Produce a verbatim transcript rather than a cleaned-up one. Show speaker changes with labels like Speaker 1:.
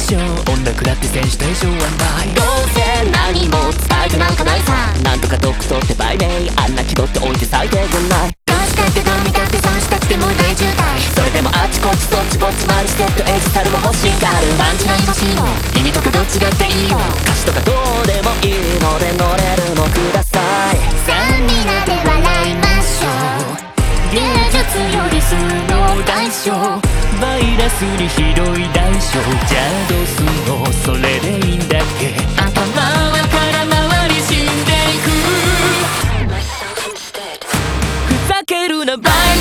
Speaker 1: 象、音楽だって選手対象はない。
Speaker 2: どうせ何も伝えてなんかないさ。
Speaker 1: なんとかドクトって売名、あんな気取っておいて最低じゃない。
Speaker 2: どうしたってどう見たって損したってもう大渋滞。
Speaker 1: それでもあちこちそっちぼっちマリステッドエジサルも欲しがる。
Speaker 2: パンチライン欲しいの、君とかどっちだっていいよ。
Speaker 1: 歌詞とかどうでもいいので乗れるのください。
Speaker 2: さあ皆で笑いましょう。芸術より数の代償、
Speaker 1: バイラスにひどい代償。じゃあどうすんの、それでいいんだっけ。
Speaker 2: 頭は空回り死んでいく。
Speaker 1: ふざけるなバイ